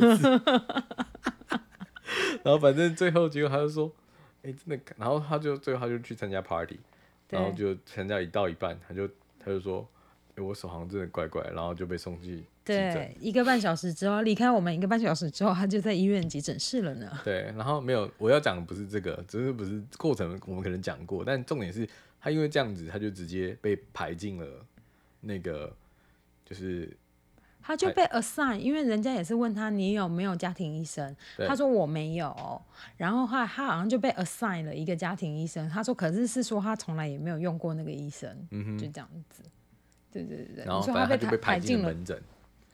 然后反正最后结果他就说，真的，然后最后他就去参加 party， 然后就参加到一半，他就说，我手好像真的怪怪，然后就被送去急诊。 对，1个半小时之后离开我们1个半小时之后，他就在医院急诊室了呢。 对，然后没有，我要讲的不是这个，只是不是过程我们可能讲过，但重点是他因为这样子，他就直接被排进了那个就是他就被 assign， 因为人家也是问他你有没有家庭医生，他说我没有，然后他好像就被 assign 了一个家庭医生，他说可是说他从来也没有用过那个医生，就这样子，对， 然后他就被排进了门诊，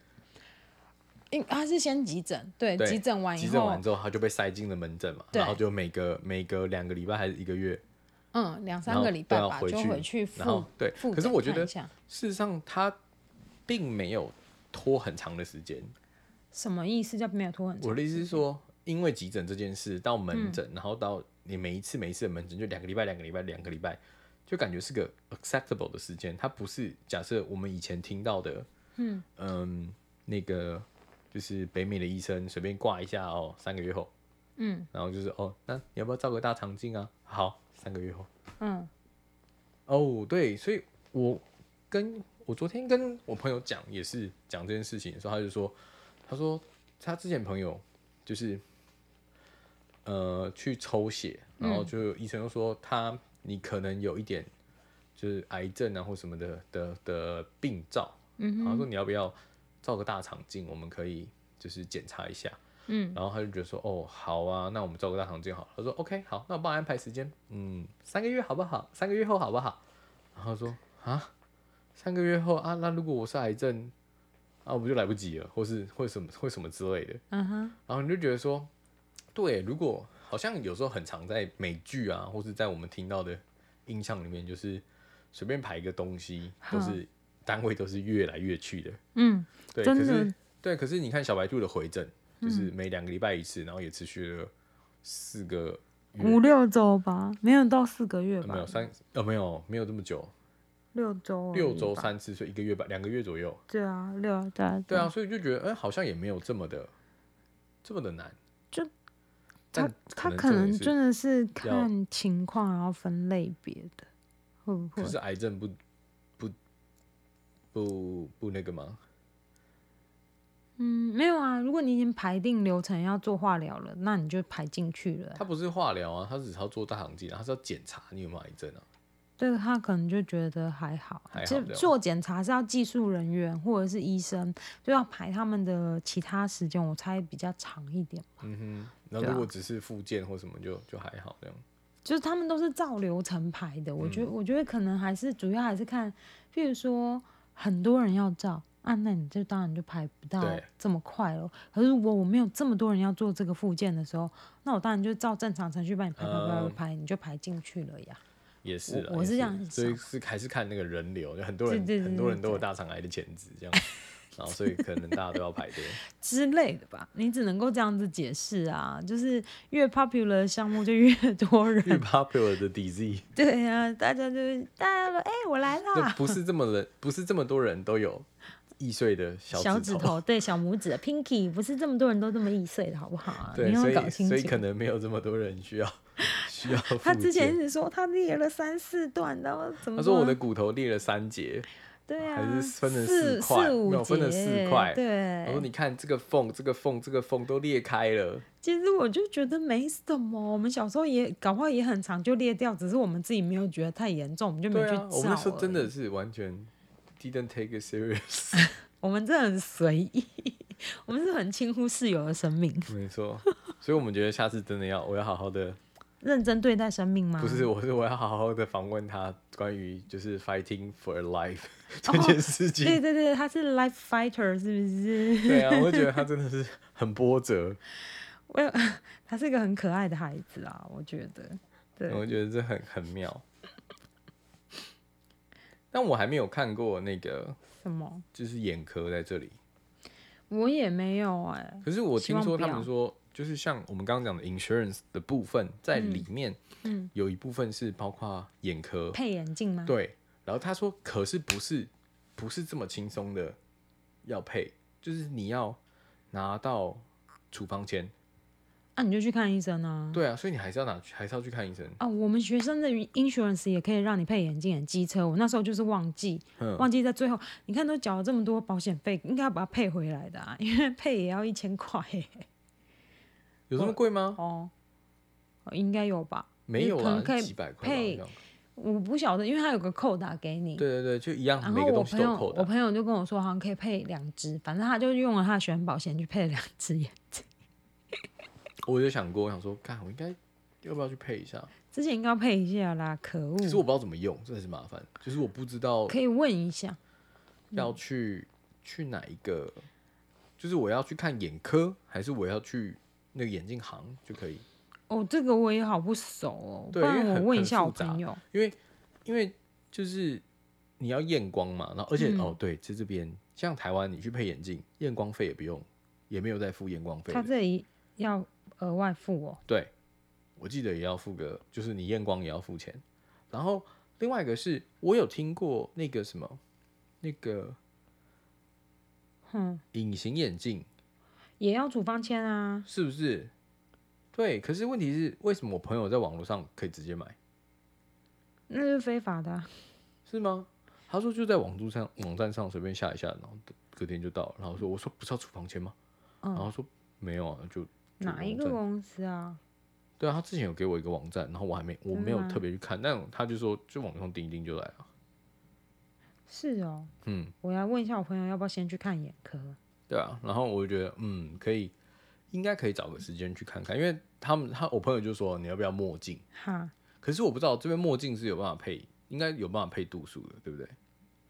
他是先急诊，对，急诊完之后他就被塞进了门诊嘛，然后就每隔2个礼拜还是1个月 ，2、3个礼拜吧，就回去然后对，可是我觉得事实上他并没有拖很长的时间。 什么意思叫没有拖很长？ 我的意思是说，因为急诊这件事到门诊，然后到你每一次的门诊就2个礼拜，就感觉是个 acceptable 的时间。它不是假设我们以前听到的，那个就是北美的医生随便挂一下哦，3个月后，然后就是那你要不要照个大肠镜啊？好，3个月后，对，所以我昨天跟我朋友讲，也是讲这件事情的时候，他说他之前朋友就是去抽血，然后就医生就说你可能有一点就是癌症啊或什么的病灶，然后说你要不要照个大肠镜，我们可以就是检查一下，然后他就觉得说好啊，那我们照个大肠镜好了，他说 OK 好，那我帮你安排时间，3个月好不好？3个月后好不好？然后说啊。3个月后啊，那如果我是癌症，我不就来不及了，或是会什么之类的。然后你就觉得说，对，如果好像有时候很常在美剧啊，或是在我们听到的印象里面，就是随便排一个东西，都是单位都是越来越去的。对，可是你看小白兔的回诊，就是每2个礼拜一次，然后也持续了4个月 5、6周吧，没有到4个月吧？ 没有这么久。 6周 3次，所以1个月吧，2个月左右。 对啊， 对啊，所以就觉得，好像也没有这么的难。 就他可能真的是看情况，然后分类别的，会不会？ 可是癌症不那个吗？ 没有啊。如果你已经排定流程要做化疗了，那你就排进去了。 他不是化疗啊，他只是要做大肠镜，他是要检查你有没有癌症啊。 对，他可能就觉得还好，就做检查是要技术人员或者是医生，就要排他们的其他时间，我猜比较长一点。 那如果只是复健或什么就还好这样。 就是他们都是照流程排的，我觉得可能主要还是看，譬如说很多人要照那你就当然就排不到这么快了。可是如果我没有这么多人要做这个复健的时候，那我当然就照正常程序帮你排，你就排进去了呀。 也是啦， 我是这样想， 所以还是看那个人流，就很多人都有大肠癌的潜质这样，然后所以可能大家都要排队之类的吧。你只能够这样子解释啊，就是越 popular 的项目就越多人， 越 popular 的 disease。 对啊，大家说我来啦， 不是这么多人都有易碎的小指头， 对，小拇指的 pinky， 不是这么多人都这么易碎的好不好啊？ 对， 你要搞清楚， 所以可能没有这么多人需要他之前一直说他裂了3、4段，然后怎么？ 他说我的骨头裂了3节， 对啊， 还是分成4块，没有分成4块。 对， 我说你看这个缝都裂开了。 其实我就觉得没什么，我们小时候也搞不好也很长就裂掉，只是我们自己没有觉得太严重，我们就没去照。 我们那时候真的是完全 didn't take it serious。 我们真的很随意，我们是很轻忽室友的生命。 没错，所以我们觉得下次真的我要好好的认真对待生命吗？ 不是，我要好好的访问他关于就是 fighting for a life 这件事情。 对对对，他是 life fighter 是不是？ 对啊，我觉得他真的是很波折。 他是一个很可爱的孩子啊，我觉得。对， 我觉得这很妙。但我还没有看过那个什么， 就是眼科在这里。 我也没有哎。 可是我听说他们说，就是像我们刚刚讲的 insurance 的部分，在里面，有一部分是包括眼科配眼镜吗？ 对。然后他说，可是不是这么轻松的要配，就是你要拿到处方签。 啊，你就去看医生啊。 对啊，所以你还是要去看医生啊。我们学生的 insurance 也可以让你配眼镜，很机车。我那时候就是忘记在最后，你看都缴了这么多保险费，应该要把它配回来的啊，因为配也要1000块。 有这么贵吗？ 哦，应该有吧？ 没有啦， 可以几百块配。我不晓得，因为它有个扣打给你。 对对对，就一样， 然后每个东西都有扣打。 我朋友就跟我说，好像可以配2只，反正他就用了他的学生保险去配了2只眼镜。 我就想过，我想说，看我应该要不要去配一下？ 之前应该要配一下啦，可恶！ 可是我不知道怎么用，真的是麻烦。就是我不知道， 可以问一下， 要去哪一个？就是我要去看眼科，还是我要去那个眼镜行就可以？ 哦，这个我也好不熟哦，不对， 然我问一下我很复杂朋友。 因为就是你要验光嘛，然后而且对，在这边像台湾，你去配眼镜，验光费也不用，也没有再付验光费。 他这里要额外付哦。 对，我记得也要付个，就是你验光也要付钱。然后另外一个是我有听过那个什么，那个隐形眼镜也要处方签啊， 是不是？对，可是问题是，为什么我朋友在网络上可以直接买？ 那是非法的啊。 是吗？他说就在网站上随便下一下，然后隔天就到了。然后我说不是要处方签吗？然后说没有啊，就哪一个公司啊？ 对啊，他之前有给我一个网站，然后我没有特别去看，但他就说就网上订一订就来了。 是哦，我要问一下我朋友要不要先去看眼科。 对啊，然后我就觉得可以，应该可以找个时间去看看，因为我朋友就说你要不要墨镜？ 哈， 可是我不知道这边墨镜是有办法配，应该有办法配度数的，对不对？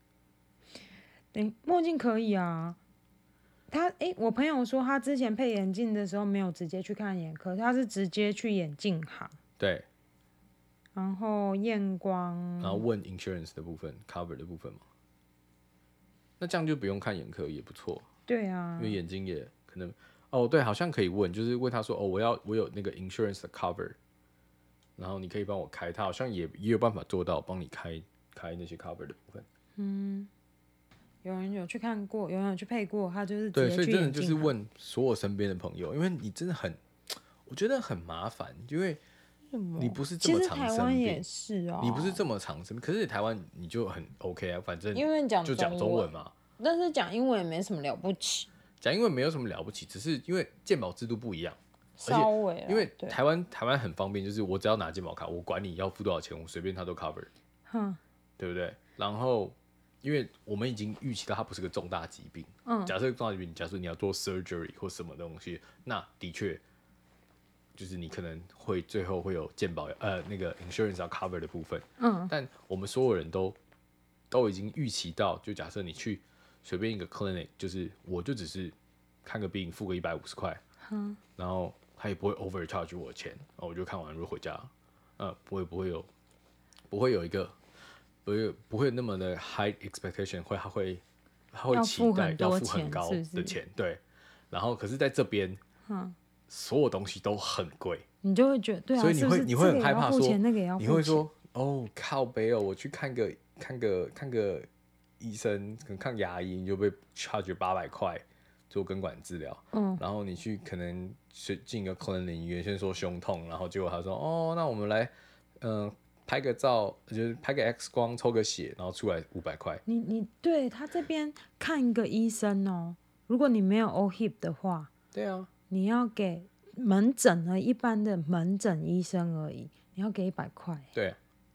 墨镜可以啊。我朋友说他之前配眼镜的时候没有直接去看眼科，他是直接去眼镜行。 对。 然后验光， 然后问 insurance 的部分 cover 的部分嘛，那这样就不用看眼科也不错。 对啊， 因为眼睛也可能对，好像可以问，就是问他说我有那个 insurance 的 cover， 然后你可以帮我开，他好像也有办法做到帮你开那些 cover 的部分。 有人有去看过，有人有去配过，他就是对，所以真的直接去眼镜行。 就是问所有身边的朋友，因为你真的我觉得很麻烦，因为你不是这么常生病， 其实台湾也是哦， 你不是这么常生病，可是台湾你就很 OK 啊，反正因为就讲中文嘛。 但是讲英文也没什么了不起， 讲英文没有什么了不起，只是因为健保制度不一样， 稍微因为台湾很方便，就是我只要拿健保卡，我管你要付多少钱，我随便他都 cover，对不对？然后因为我们已经预期到它不是个重大疾病，假设重大疾病，假设你要做 surgery 或什么东西，那的确就是你可能会最后会有健保那个 insurance 要 cover 的部分，但我们所有人都已经预期到，就假设你去随便一个 clinic， 就是我就只是看个病付个150块，然后他也不会 overcharge 我的钱，然后我就看完就回家，我也不会有一个不会那么的 high expectation， 他会期待要付很高的钱，对。然后可是在这边，所有东西都很贵， 你就会觉得对啊， 所以你会很害怕说，你会说靠北我去看个医生，可能看牙医，你就被 charge 800块做根管治疗，然后你去可能进一个 clinic， 原先说胸痛，然后结果他说那我们来拍个照，就是拍个 X 光，抽个血，然后出来500块。 你对他这边看一个医生如果你没有 OHIP 的话， 对啊， 你要给门诊一般的门诊医生而已，你要给100块。 对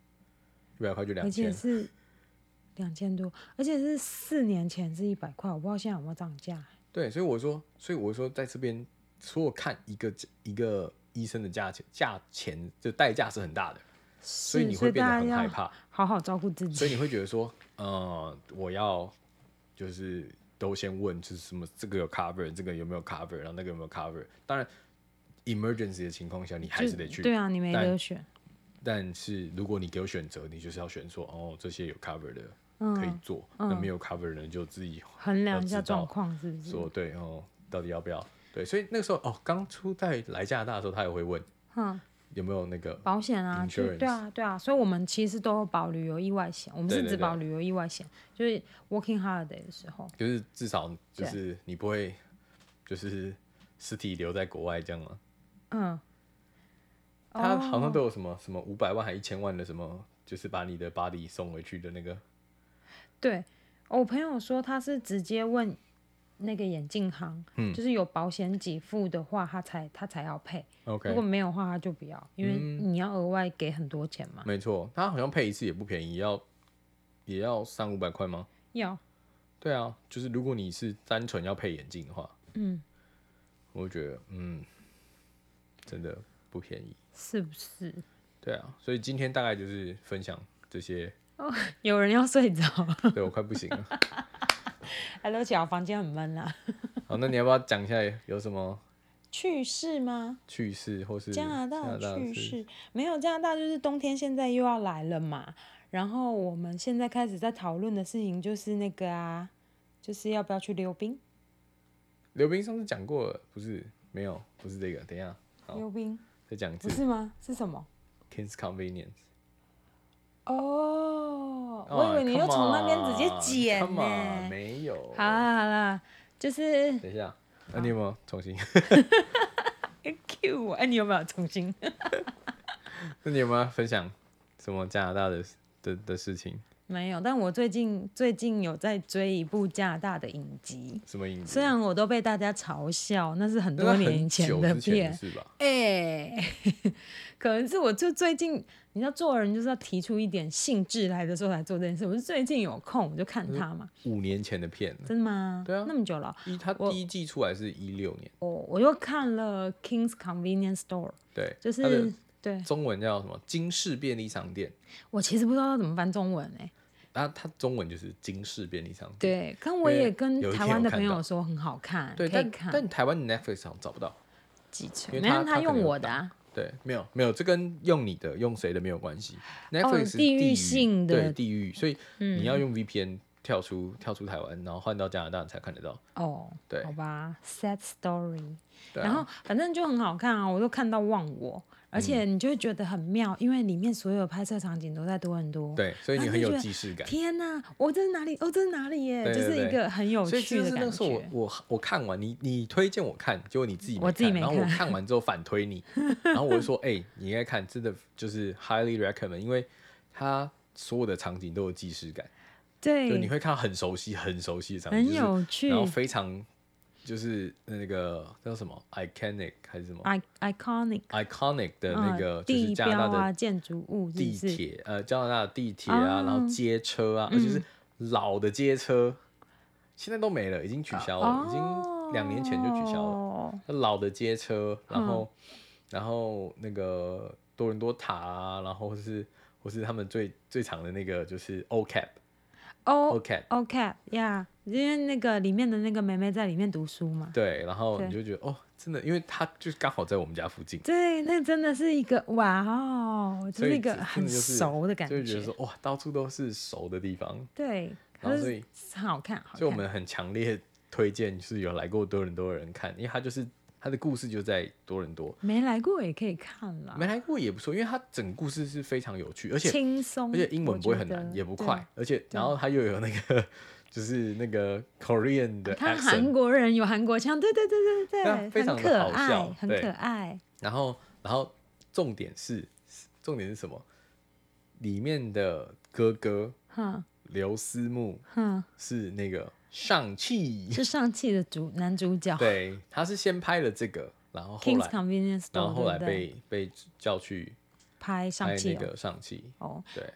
，100块就2000， 而且是2000多，而且是4年前是100块，我不知道现在有没有涨价。 对，所以我说在这边，所有看一个医生的价钱就代价是很大的，所以你会变得很害怕， 好好照顾自己。 所以你会觉得说，我要就是都先问，就是什么这个有 cover， 这个有没有 cover， 然后那个有没有 cover。当然 ，emergency 的情况下，你还是得去。 对啊，你没得选。 但是如果你给我选择，你就是要选说，这些有 cover 的可以做，那没有 cover 的人就自己衡量一下状况，是不是？ 说对到底要不要？对，所以那个时候刚出在来加拿大的时候，他也会问，有没有那个保险啊？对啊，所以我们其实都有保旅游意外险，我们是只保旅游意外险，就是 working holiday 的时候， 就是至少就是你不会就是尸体留在国外这样吗？他好像都有什么500万还1000万的什么，就是把你的 body 送回去的那个。 对，我朋友说他是直接问那个眼镜行，就是有保险给付的话，他才要配。 Okay. 如果没有的话，他就不要，因为你要额外给很多钱嘛。 没错，他好像配一次也不便宜，也要300-500块吗？ 要。 对啊，就是如果你是单纯要配眼镜的话，我觉得真的不便宜， 是不是？ 对啊，所以今天大概就是分享这些。 有人要睡着， 对我快不行了。 对不起，我房间很闷啦。 好，那你要不要讲一下有什么趣事吗？ 趣事或是加拿大的趣事？没有，加拿大就是冬天现在又要来了嘛。然后我们现在开始在讨论的事情就是那个啊，就是要不要去溜冰。 溜冰上次讲过了，不是？没有，不是这个。等一下， 溜冰再讲一次。 不是吗？是什么 ？Kings Convenience。 我以为你又从那边直接剪呢。没有。 好啦，就是等一下，你有没有重新 ？Q 我，你有没有重新？ 那你有没有分享什么加拿大的事情？ 没有，但我最近有在追一部加拿大的影集。 什么影集？ 虽然我都被大家嘲笑，那是很多年前的片， 是吧？ 可能是我就最近，你知道做人就是要提出一点兴致来的时候才做这件事。我是最近有空我就看它嘛。 5年前的片。 真的吗？ 对啊， 那么久了。 它第一季出来是16年。 我又看了 Kings Convenience Store。 对， 就是对， 中文叫什么？金氏便利商店。 我其实不知道要怎么翻中文它中文就是金氏便利商店。 对，但我也跟台湾的朋友说很好看， 对， 可以看。 但台湾的 Netflix 好像找不到。 没有，他用我的啊。 对，没有，这跟用你的用谁的没有关系。Netflix 是地域性的， 对地域，所以你要用 VPN 跳出台湾，然后换到加拿大才看得到。对， 好吧 ，Sad Story。 啊、 然后反正就很好看啊，我都看到忘我。而且你就会觉得很妙，因为里面所有拍摄场景都在多伦多。 对，所以你很有既视感。 天哪，这是哪里？这是哪里耶？就是一个很有趣的感觉。所以那时候我看完，你推荐我看，结果你自己我自己没看，然后我看完之后反推你，然后我就说，你应该看，真的就是 highly recommend， 因为它所有的场景都有既视感。 对， 就你会看到很熟悉的场景， 很有趣， 然后非常。就是那个叫什么 iconic 还是什么 iconic 的那个就是加拿大的建筑物， 地铁加拿大的地铁啊，然后街车啊，而且是老的街车，现在都没了，已经取消了，已经2年前就取消了。老的街车，然后那个多伦多塔啊，然后或是他们最长的那个就是 OCAP 呀，因为那个里面的那个妹妹在里面读书嘛。 对，然后你就觉得真的，因为她就刚好在我们家附近。 对，那真的是一个就是一个很熟的感觉， 就觉得说到处都是熟的地方。 对， 然后所以很好看。 所以我们很强烈推荐，就是有来过多伦多的人看，因为他的故事就在多伦多， 没来过也可以看啦。 没来过也不错，因为他整个故事是非常有趣，而且轻松， 而且英文不会很难，也不快，而且然后他又有那个就是那个 Korean 的 accent， 他韩国人有韩国腔，对， 非常的好笑， 很可爱。 然后重点是什么？里面的哥哥刘思慕是那个上汽， 是上汽的男主角。 对，他是先拍了这个，然后后来被叫去拍上汽， 那个上汽。 对。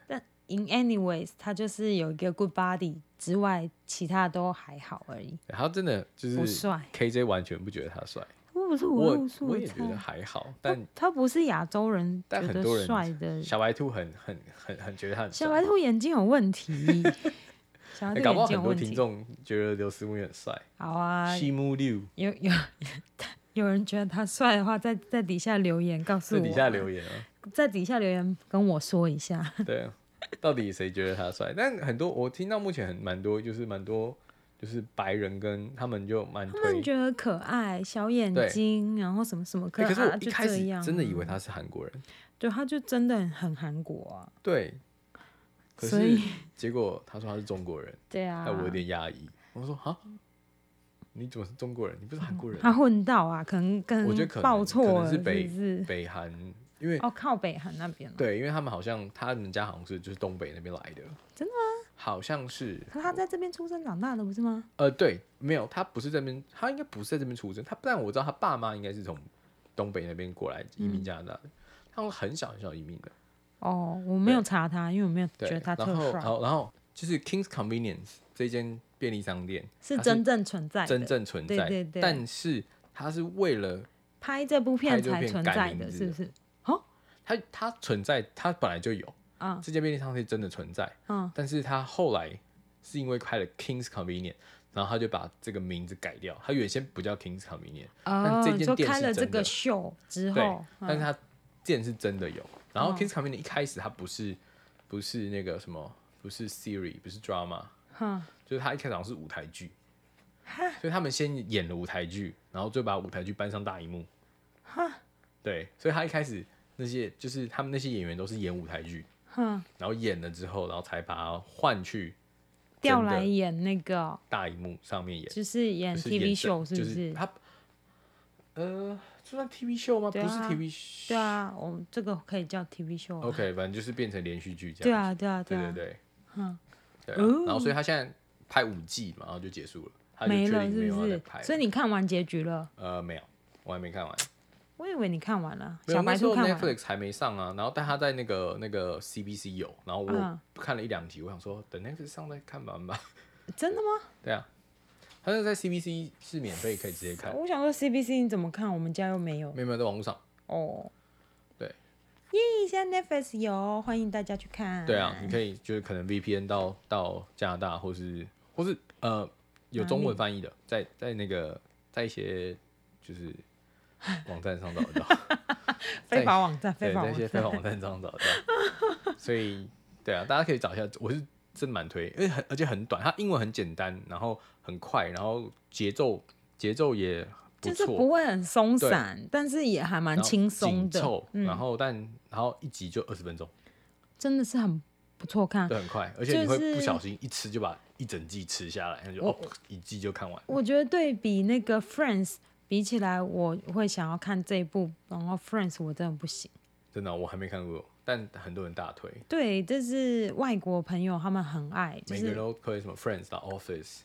in anyways，他就是有一个 good body 之外，其他都还好而已。 他真的就是不帅 ，KJ 完全不觉得他帅。 不是我我也觉得还好，但他不是亚洲人但觉得很多人帅的。 小白兔很觉得他很帅。 小白兔眼睛有问题，小白兔搞不好很多眼睛有问题。 听众觉得刘思慕很帅。 好啊， 西木六有人觉得他帅的话，在底下留言告诉我。 在底下留言啊， 在底下留言跟我说一下。 对啊，到底谁觉得他帅？但很多我听到目前蛮多就是白人跟他们就蛮推， 他们觉得可爱，小眼睛，然后什么什么可爱， 可是我一开始就这样真的以为他是韩国人， 对，他就真的很韩国啊。 对，可所是结果他说他是中国人， 对啊， 那我有点压抑。我说哈，你怎么是中国人？你不是韩国人？ 他混到啊，可能我觉得可能报错了， 是不是北韩，因为靠北韩那边。 对，因为他们好像他们家好像是就是东北那边来的， 真的吗？ 好像是。 可是他在这边出生长大的不是吗？ 对，没有，他不是这边，他应该不是在这边出生，但我知道他爸妈应该是从东北那边过来移民加拿大的，他们很小很小移民的。 哦，我没有查他，因为我没有觉得他特帅。 然后就是 King's Convenience 这间便利商店是真正存在的， 真正存在， 对， 但是他是为了拍这部片才存在的，是不是？哦， 他存在，他本来就有。这间便利商店真的存在，但是他后来是因为开了 King's Convenience， 然后他就把这个名字改掉，他原先不叫 King's Convenience， 但这间店开了是真的。 这个秀之后， 但是他店是真的有。然后 King's Convenience 一开始他不是那个什么，不是 Siri， 不是 drama，就是他一开始好像是舞台剧，所以他们先演了舞台剧，然后就把舞台剧搬上大荧幕。对，所以他一开始那些就是他们那些演员都是演舞台剧。然后演了之后，然后才把它换去调来演那个大荧幕上面演， 就是演 TV 秀，是不是？ 他这算 TV 秀吗？不是 TV 秀。 对啊，我们这个可以叫 TV 秀。 OK， 反正就是变成连续剧这样。 对啊。 对。对啊，然后所以他现在拍5季嘛，然后就结束了，他就决定没有再拍。 所以你看完结局了？ 没有，我还没看完。 我以为你看完了， 小白兔看完。 Netflix 还没上啊，然后但他在那个 CBC 有，然后我看了1-2集，我想说等 Netflix 上再看完吧。 真的吗？ 对啊，他是在 CBC 是免费可以直接看。 我想说 CBC 你怎么看？我们家又没有。 没有在网络上。 哦， 对。 耶，现在 Netflix 有，欢迎大家去看。 对啊，你可以就是可能 VPN 到加拿大，或是有中文翻译的，在那个在一些就是网站上找得到。 非法网站， 在一些非法网站上找得到。所以对啊，大家可以找一下，我是真的蛮推，而且很短，它英文很简单，然后很快，然后节奏也不错， 就是不会很松散，但是也还蛮轻松的。 然后一集就20分钟， 真的是很不错看， 对，很快，而且你会不小心一吃就把一整季吃下来，就一季就看完。 我觉得对比那个 Friends 比起来，我会想要看这一部，然后 Friends 我真的不行。 真的，我还没看过，但很多人大推。 对，这是外国朋友他们很爱， 每个人都推什么 Friends 到 Office。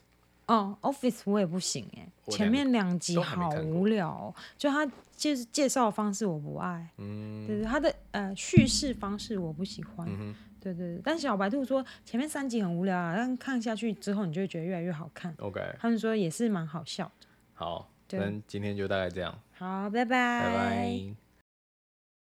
Office 我也不行前面2集好无聊就他就是介绍的方式我不爱，对，他的叙事方式我不喜欢，对。但小白兔说前面3集很无聊啊，但看下去之后你就会觉得越来越好看。 OK， 他们说也是蛮好笑的。 好，那今天就大概这样。 好，拜拜。 拜拜。